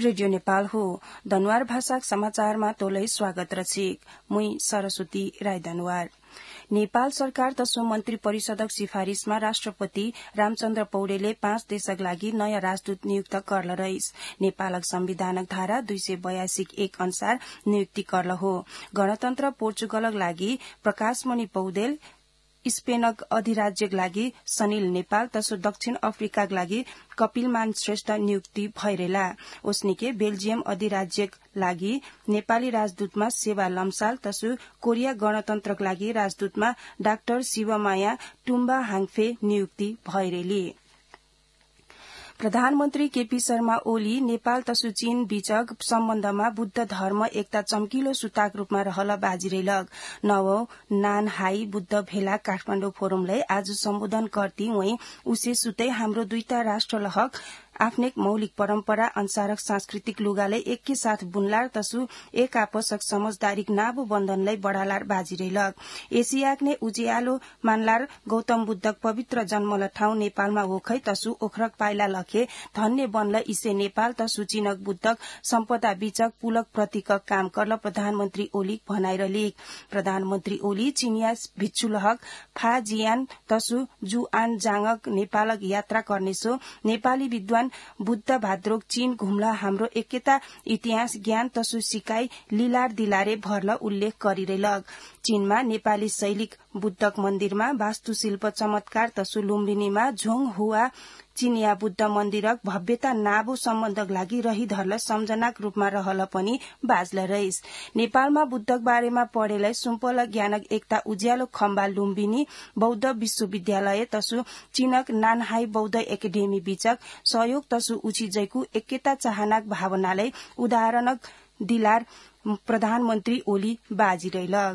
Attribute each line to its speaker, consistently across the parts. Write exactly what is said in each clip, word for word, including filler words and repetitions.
Speaker 1: Radio Nepal हो दनुवार भाषाक समाचारमा तोलै स्वागत रचिक मुई सरस्वती राय दनुवार। नेपाल सरकार दशौं मन्त्री परिषदक सिफारिशमा राष्ट्रपति रामचन्द्र पौडेले पाँच देशक लागि नयाँ राजदूत नियुक्त करल रहिस। नेपालक संविधानक धारा दुई सय बयासी एक अनुसार नियुक्ति करल हो। गणतन्त्र पोर्चुगलक लागि प्रकाशमणि पौडेल, स्पेनक अधिराज्यक लागि सनिल नेपाल तसो दक्षिण अफ्रिकाक लागि कपिलमान श्रेष्ठ नियुक्ति भइरेला। ओस्निके बेल्जियम अधिराज्यक लागि नेपाली राजदूतमा सेवा लम्साल तसो कोरिया गणतन्त्रक लागि राजदूतमा डाक्टर शिवमाया टुम्बा हाङफे नियुक्ति भइरेली। प्रधानमन्त्री केपी शर्मा ओली नेपाल तसु चीन बीचक सम्बन्धमा बुद्ध धर्म एकता चम्किलो सुताक रूपमा रहल बाजिरेलग। नवौं नानहाई बुद्ध भेला काठमाडौँ फोरमलाई आज सम्बोधन गर्दै वहीं उसे सुतै हाम्रो दुईटा राष्ट्र लहक आफ्नै मौलिक परम्परा अनुसारक सांस्कृतिक लुगालाई एकै साथ बुनलार तसु एक आपसक समझदारीक नाबो बन्धनलाई बढ़ालार बाजिरेलग। एसियाक ने उज्यालो मानलार गौतम बुद्धक पवित्र जन्मल ठाउँ नेपालमा ओखै तसु ओखरक पाइला लखे धन्य बनल इसे नेपाल तसु चीनक बुद्धक सम्पदा बीचक पुलक प्रतीकक काम करल प्रधानमन्त्री ओली भनाइरलिक। प्रधानमन्त्री ओली चीनिया भिक्षुलहक फा जियान तसु जुआन जाङक नेपालक यात्रा गर्नेछो नेपाली विद्वान बुद्ध भाद्रोक चीन घुम्ला हाम्रो एकता इतिहास ज्ञान तसु सिकाई लीलार दिलारे भर्ल उल्लेख गरिरेलग। चीनमा नेपाली शैलिक बुद्धक मन्दिरमा वास्तुशिल्प चमत्कार तसु लुम्बिनीमा झोङ हुआ चीनिया बुद्ध मन्दिरक भव्यता नाबो सम्बन्धक लागि रहिधरल सम्झनाक रूपमा रहल पनि बाजल रहिस। नेपालमा बुद्धक बारेमा पढेलाई सुम्पल ज्ञानक एकता उज्यालो खम्बा लुम्बिनी बौद्ध विश्वविद्यालय तसु चीनक नानहाई बौद्ध एकाडेमी बीचक सहयोग तसु उचिजैको एकता चाहनाक भावनालाई उदाहरणक दिलार प्रधानमन्त्री ओली बाजिरैलग।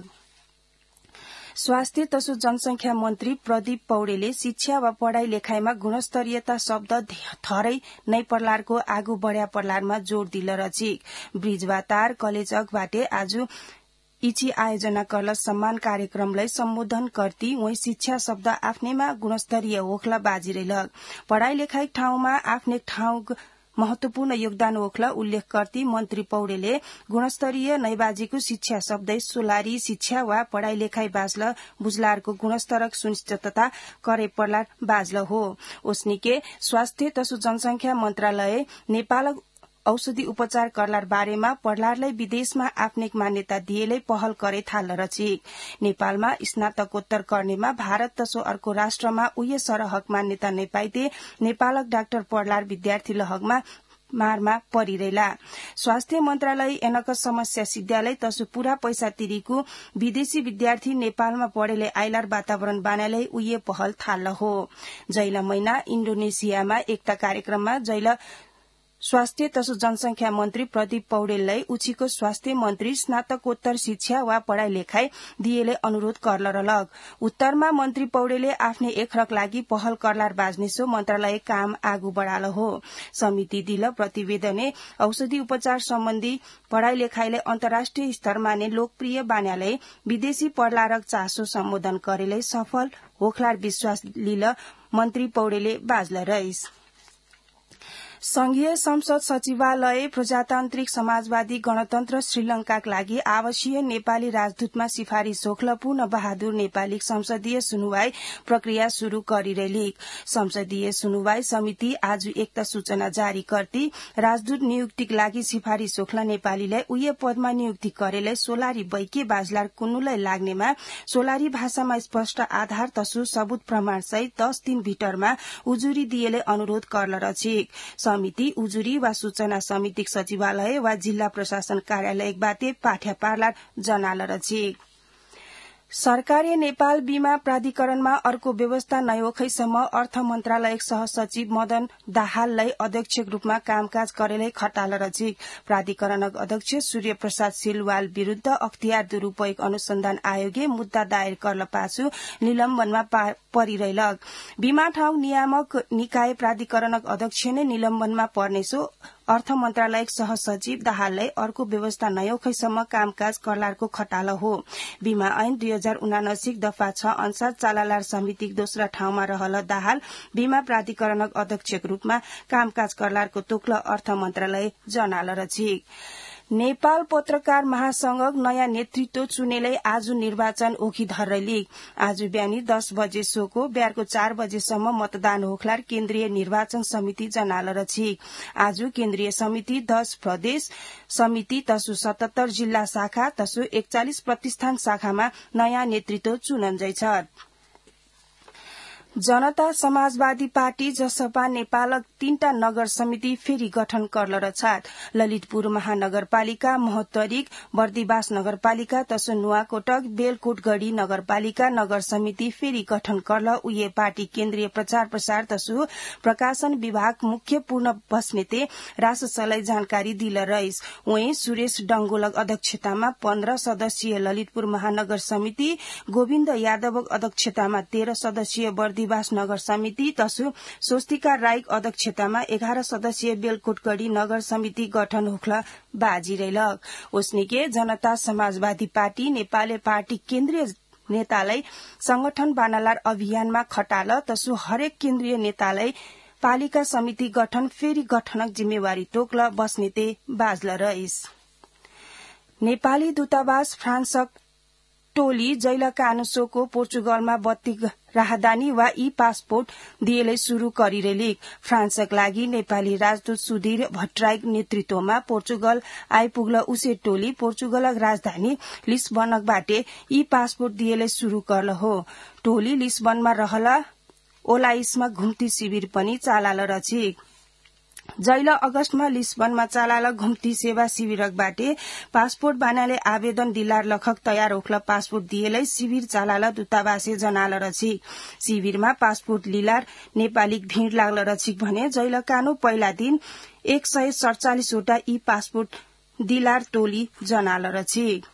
Speaker 1: स्वास्थ्य तसु जनसंख्या मन्त्री प्रदीप पौडेले शिक्षा वा पढ़ाई लेखाईमा गुणस्तरीयता शब्द थरै नै पर्लारको आगू बढ़्या पर्लारमा जोड़ दिल रचिक। ब्रिजवातार कलेजक बाटे आज इची आयोजना करल सम्मान कार्यक्रमलाई सम्बोधन गर्दै वही शिक्षा शब्द आफ्नैमा गुणस्तरीय ओखला बाजिरेलग। पढ़ाई लेखाई ठाउँमा आफ्नै ठाउँ महत्वपूर्ण योगदान ओखला उल्लेख गर्दै मन्त्री पौडेले गुणस्तरीय नैबाजीको शिक्षा शब्दै सोलारी शिक्षा वा पढ़ाई लेखाई बाजल बुझलारको गुणस्तरक सुनिश्चितता करे पर्लार बाजल हो। ओस्निके स्वास्थ्य तसु जनसंख्या मन्त्रालय नेपालक औषधि उपचार करलार बारेमा पढ़लारलाई विदेशमा आफ्नै मान्यता दिएलै पहल करे थाल रचिक। नेपालमा स्नातकोत्तर गर्नेमा भारत तसो अर्को राष्ट्रमा उये सरहक मान्यता नै पाइदे नेपालक डाक्टर पढ़लार विद्यार्थी लहगमा मारमा परिरेला। स्वास्थ्य मन्त्रालय एनक समस्या सिद्ध्यालय तसु पूरा पैसा तिरीको विदेशी विद्यार्थी नेपालमा पढ़ेले आइलार वातावरण बनालै उये पहल थाल हो। जैला महिना इन्डोनेसियामा एकता कार्यक्रममा जैला स्वास्थ्य तसु जनसंख्या मन्त्री प्रदीप पौडेललाई उचिको स्वास्थ्य मन्त्री स्नातकोत्तर शिक्षा वा पढ़ाई लेखाई दिएले अनुरोध करल रलग। उत्तरमा मन्त्री पौडेले आफ्नै एकरक लागि पहल करलार बाजनेसो मन्त्रालय काम आगू बढ़ाल हो। समिति दिल प्रतिवेदने औषधि उपचार सम्बन्धी पढ़ाई लेखाईले अन्तर्राष्ट्रिय स्तरमा नै लोकप्रिय बान्यालै विदेशी पढ़लारक चासो सम्बोधन करेलै सफल होखलार विश्वास लिल मन्त्री पौडेले बाजल रहिस। संघीय संसद सचिवालय प्रजातान्त्रिक समाजवादी गणतन्त्र श्रीलंकाका लागि आवासीय नेपाली राजदूतमा सिफारिश होखल पूर्ण बहादुर नेपाली संसदीय सुनुवाई प्रक्रिया शुरू गरिरेलिक। संसदीय सुनुवाई समिति आज एकता सूचना जारी गर्दै राजदूत नियुक्तिक लागि सिफारिश होखल नेपालीलाई उये पदमा नियुक्ति करेलाई सोलारी बैके बाजलार कुन्नुलाई लाग्नेमा सोलारी भाषामा स्पष्ट आधार तसु सबूत प्रमाण सहित दस दिन भितरमा उजुरी दिएले अनुरोध करल रचिक। समिति उजुरी वा सूचना समितिक सचिवालय वा जिल्ला प्रशासन कार्यालयक बाटे पाठ्या पार्लार जनाल रचिक। सरकारले नेपाल बीमा प्राधिकरणमा अर्को व्यवस्था नयोखैसम्म अर्थ मन्त्रालयक सहसचिव मदन दाहाललाई अध्यक्षक रूपमा कामकाज करेलै खटाल रचिक। प्राधिकरणक अध्यक्ष सूर्य प्रसाद सिलवाल विरूद्ध अख्तियार दुरूपयोग अनुसन्धान आयोगले मुद्दा दायर करल पाछु निलम्बनमा परिरहलग। बीमा ठाउँ नियामक निकाय प्राधिकरणक अध्यक्ष नै निलम्बनमा पर्नेछो अर्थ मन्त्रालय सहसचिव दाहाललाई अर्को व्यवस्था नयौखैसम्म कामकाज कर्लारको खटाल हो। बीमा ऐन दुई हजार उनासी दफा छ अनुसार चालालार समिति दोस्रा ठाउँमा रहल दाहाल बीमा प्राधिकरणक अध्यक्षक रूपमा कामकाज कर्लारको तोक्ल अर्थ मन्त्रालय जनाल रछिक। नेपाल पत्रकार महासंघक नयाँ नेतृत्व चुनेलै आज निर्वाचन ओखी धरैली आज बिहानी दस बजे सोको बिहारको चार बजेसम्म मतदान होखलार केन्द्रीय निर्वाचन समिति जनाल रछिक। आज केन्द्रीय समिति दस प्रदेश समिति तसु सतहत्तर जिल्ला शाखा तसु एकचालिस प्रतिष्ठान शाखामा नयाँ नेतृत्व चुनन्जै छ। जनता समाजवादी पार्टी जसपा नेपालक तीनटा नगर समिति फेरि गठन करल छात। ललितपुर महानगरपालिका, महोत्तरिक, बर्दिवास नगरपालिका तसु नुवाकोटक, बेलकोटगढ़ी नगरपालिका नगर समिति फेरि गठन करल उये पार्टी केन्द्रीय प्रचार प्रसार तसु प्रकाशन विभाग मुख्य पूर्ण बस्नेते राससलाई जानकारी दिल रहिस। वहीं सुरेश डंगोलक अध्यक्षतामा पन्ध्र सदस्यीय ललितपुर महानगर समिति, गोविन्द यादवक अध्यक्षतामा तेह्र सदस्यीय बर्दी वास नगर समिति तसु स्वस्तिका राईक अध्यक्षतामा एघार सदस्यीय बेलकोटगढ़ी नगर समिति गठन होख्ला बाजिरैलक। उसनिके जनता समाजवादी पार्टी नेपाली पार्टी केन्द्रीय नेतालाई संगठन बानालार अभियानमा खटाल तसु हरेक केन्द्रीय नेतालाई पालिका समिति गठन फेरि गठनक जिम्मेवारी तोक्ल बस्नेते बाजल रहिस। नेपाली दूतावास फ्रान्सक टोली जैल कानुसोको पोर्चुगलमा बत्ती राहदानी वा ई पासपोर्ट दिएलै शुरू गरिरेलिक। फ्रान्सक लागि नेपाली राजदूत सुधीर भट्टराईक नेतृत्वमा पोर्चुगल आइपुग्ल उसे टोली पोर्चुगलक राजधानी लिस्बनकबाटे ई पासपोर्ट दिएलै शुरू करल हो। टोली लिस्बनमा रहला ओलाइसमा घुम्ती शिविर पनि चालाल रछिक। जैल अगस्तमा लिस्बनमा चालाल घुम्ती सेवा शिविरकबाटे पासपोर्ट बानाले आवेदन दिलार लखक तयार होख्ल पासपोर्ट दिएलै शिविर चालाल दूतावासे जनाल रछिक। शिविरमा पासपोर्ट लिलार नेपाली भीड़ लाग्ल रछिक भने जैल कानु पहिला दिन एक सय सड़चालिसवटा ई पासपोर्ट दिलार टोली जनाल रछिक।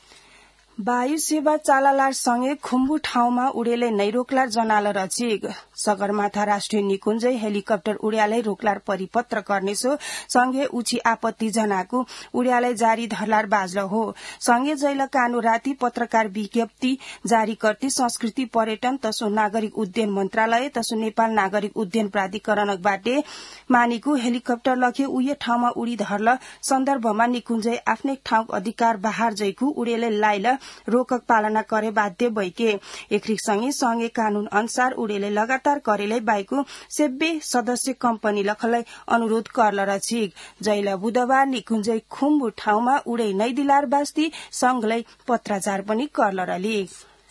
Speaker 1: वायु सेवा चालालार सँगै खुम्बु ठाउँमा उडेलै नै रोक्लार जनाल रछिक। सगरमाथा राष्ट्रिय निकुञ्जै हेलिकप्टर उड्यालै रोक्लार परिपत्र गर्नेछो सँगै उची आपत्ति जनाको उड्यालै जारी धरलार बाजल हो। सँगै जैल कानु राति पत्रकार विज्ञप्ति जारी करती संस्कृति पर्यटन तसो नागरिक उड्डयन मन्त्रालय तसो नेपाल नागरिक उड्डयन प्राधिकरणबाटे मानिको हेलिकप्टर लखे उये ठाउँमा उडी धरल सन्दर्भमा निकुञ्जै आफ्नै ठाउँ अधिकार बाहर जैकु उडेलै लाइल रोकक पालना करे बाध्य भइके। एकरिक सँगै सँगै कानून अनुसार उडेले लगातार करेलै बाइको सेब्बे सदस्य कम्पनी लखलाई अनुरोध करल रछिक। जैल बुधबार निकुञ्जै खुम्बु ठाउँमा उडै नै दिलार बास्ती संघलाई पत्राचार पनि करल रलिक।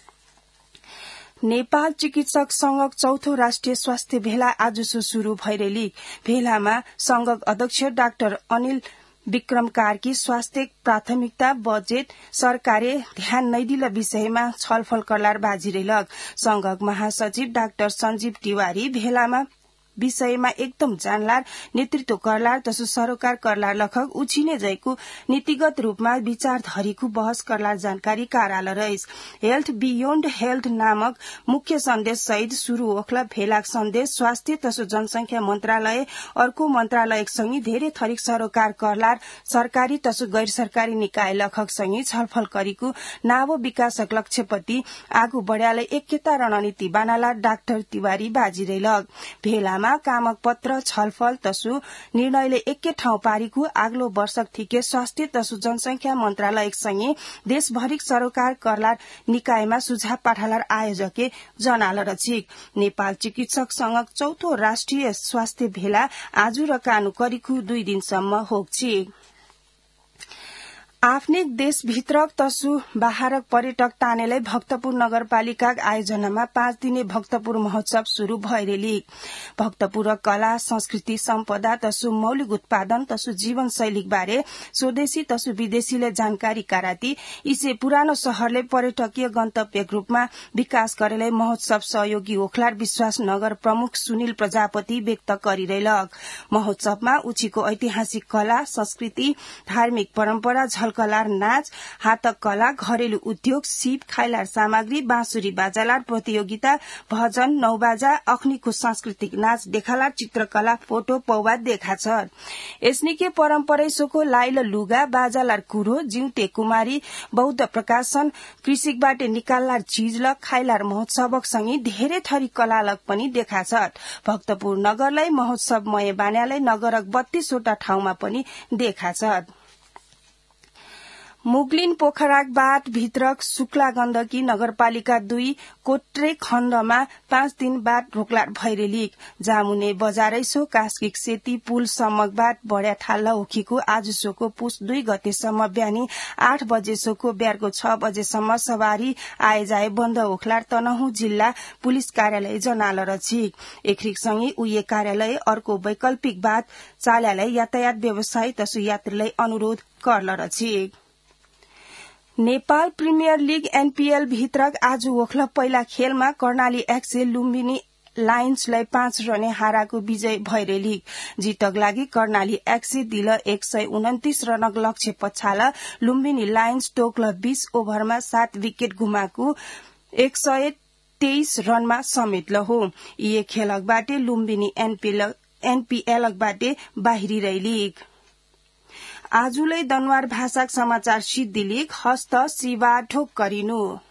Speaker 1: नेपाल चिकित्सक संघक चौथो राष्ट्रिय स्वास्थ्य भेला आजसो शुरू भइरेली। भेलामा संघक अध्यक्ष डाक्टर अनिल विक्रम कार्की स्वास्थ्य प्राथमिकता बजेट सरकारले ध्यान नै दिल विषयमा छलफल करलार बाजिरेलक। संघक महासचिव डाक्टर संजीव तिवारी भेलामा विषयमा एकदम जानलार नेतृत्व करलार तसो सरोकार करलार लखक उछिने जैको नीतिगत रूपमा विचार धरीको बहस करलार जानकारी काराल रहिस। हेल्थ बियोन्ड हेल्थ नामक मुख्य सन्देश सहित शुरू ओखला भेलाक सन्देश स्वास्थ्य तसो जनसंख्या मन्त्रालय अर्को मन्त्रालयक सँगै धेरै थरीक सरोकार करलार सरकारी तसो गैर सरकारी निकाय लखक सँगै छलफल गरेको नावो विकासक लक्ष्यपति आगू बढ्याले एकता रणनीति बानाला डाक्टर तिवारी बाजिरेलक। भेलामा कामक पत्र छलफल तसु निर्णयले एकै ठाउँ पारीको आग्लो वर्षक थिके स्वास्थ्य तसु जनसंख्या मन्त्रालय सँगै देशभरिक सरोकार करलार निकायमा सुझाव पाठालार आयोजके जनाल रछिक। नेपाल चिकित्सक संघक चौथो राष्ट्रिय स्वास्थ्य भेला आज र कानु करिखु दुई दिनसम्म होक्छिक। आफ्नै देशभित्र तसु बाहरक पर्यटक तानेलाई भक्तपुर नगरपालिका आयोजनामा पाँच दिने भक्तपुर महोत्सव शुरू भइरेली। भक्तपुर कला संस्कृति सम्पदा तसु मौलिक उत्पादन तसु जीवन शैलीक बारे स्वदेशी तसु विदेशीले जानकारी काराती इसे पुरानो शहरले पर्यटकीय गन्तव्य रूपमा विकास गरेलाई महोत्सव सहयोगी ओखलार विश्वास नगर प्रमुख सुनिल प्रजापति व्यक्त गरिरहेलक। महोत्सवमा उछीको ऐतिहासिक कला संस्कृति धार्मिक परम्परा खलकलार नाच, हातक कला, घरेलु उद्योग, सीप, खाइलार सामग्री, बाँसुरी बाजालार प्रतियोगिता, भजन, नौबाजा, अखनीको सांस्कृतिक नाच, देखालार चित्रकला, फोटो, पौवा देखा छ। यसनिके परम्परै सोको लाइल लुगा, बाजालार कुरो, जिउते कुमारी, बौद्ध प्रकाशन, कृषिकबाट निकाल्लार चीजलक, खाइलार महोत्सवक सँगै धेरै थरी कलालक पनि देखा छ। भक्तपुर नगरलाई महोत्सवमय बान्यालाई नगरक बत्तीसवटा ठाउँमा पनि देखा छ। मुगलिन पोखराक बाट भित्रक शुक्ला गण्डकी नगरपालिका दुई कोट्रे खण्डमा पाँच दिन बाद रोकलाट भैरेलिक जामुने बजारैसो कास्किक सेती पुल सम्मक बाट बढ्या थाल्ला ओखीको आज सोको पुस दुई गतेसम्म बिहानी आठ बजेसोको बिहारको छ बजेसम्म सवारी आए जाए बन्द ओखलार तनहुँ जिल्ला पुलिस कार्यालय जनाल रछिक एखरिकसँगै उये कार्यालय अर्को वैकल्पिक बात चाल्यालाई यातायात व्यवसायी तसु यात्रीलाई अनुरोध कर्ल रछिक। नेपाल प्रिमियर लीग एनपीएल भित्रक आज ओखल पहिला खेलमा कर्णाली एक्से लुम्बिनी लायन्सलाई पाँच रने हाराको विजय भैरेलिक जितक लागि कर्णाली एक्से दिल एक सय उन्तिस रनक लक्ष्य पछाल लुम्बिनी लायन्स टोक्ल बीस ओभरमा सात विकेट गुमाको एक सय तेइस रनमा समेतल हो। यी खेलकबाटे लुम्बिनी एनपीएलकबाटे बाहिरी रैलिक। आजुलै दनवार भाषाक समाचार सिद्धिलिक हस्त शिवा ढोक गरिनु।